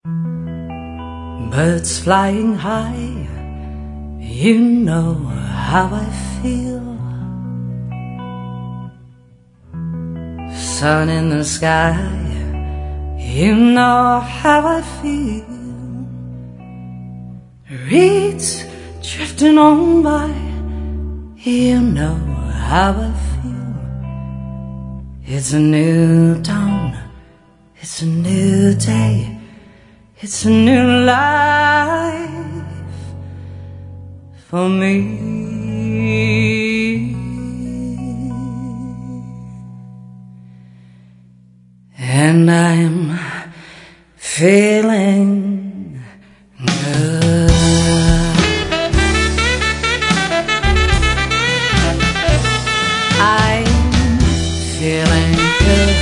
Birds flying high, you know how I feel. Sun in the sky, you know how I feel. Reeds drifting on by, you know how I feel. It's a new dawn, it's a new day, it's a new life for me. And I'm feeling good. I'm feeling good.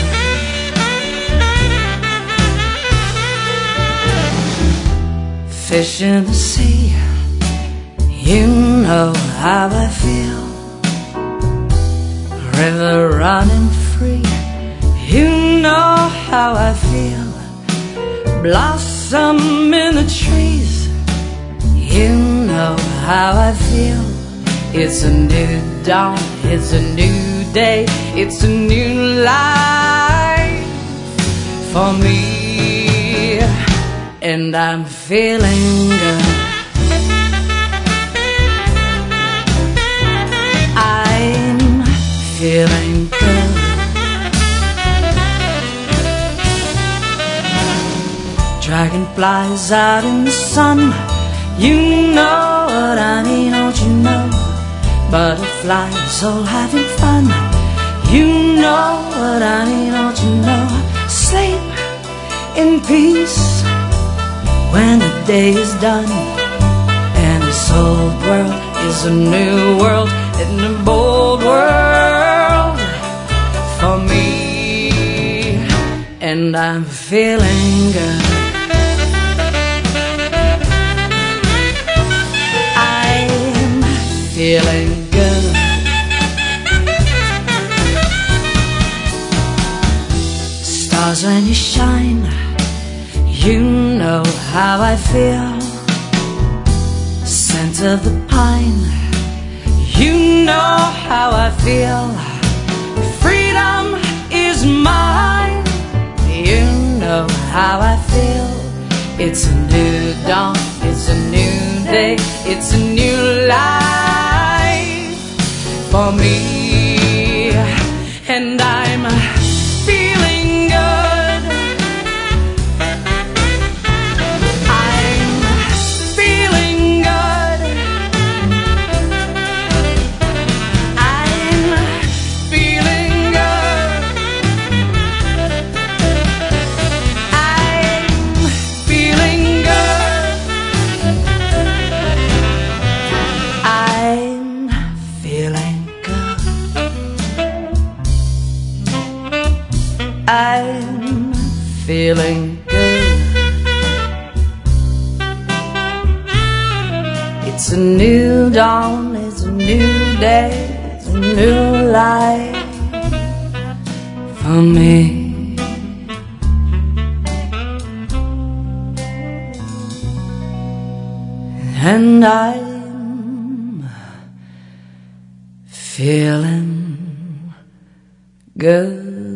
Fish in the sea, you know how I feel. River running free, you know how I feel. Blossom in the trees, you know how I feel. It's a new dawn, it's a new day, it's a new life for me. And I'm feeling good. I'm feeling good. Dragonflies out in the sun, you know what I mean, don't you know? Butterflies all having fun, you know what I mean, don't you know? Sleep in peace when the day is done, and this old world is a new world, and a bold world for me. And I'm feeling good. I'm feeling good. Stars when you shine, you know how I feel. Scent of the pine, you know how I feel. Freedom is mine, you know how I feel. It's a new dawn, it's a new day, it's a new life for me. And I'm feeling good. I'm feeling good. I'm feeling good. I'm feeling good. I'm feeling good. I'm feeling good. It's a new dawn, it's a new day, it's a new life for me. And I'm feeling good.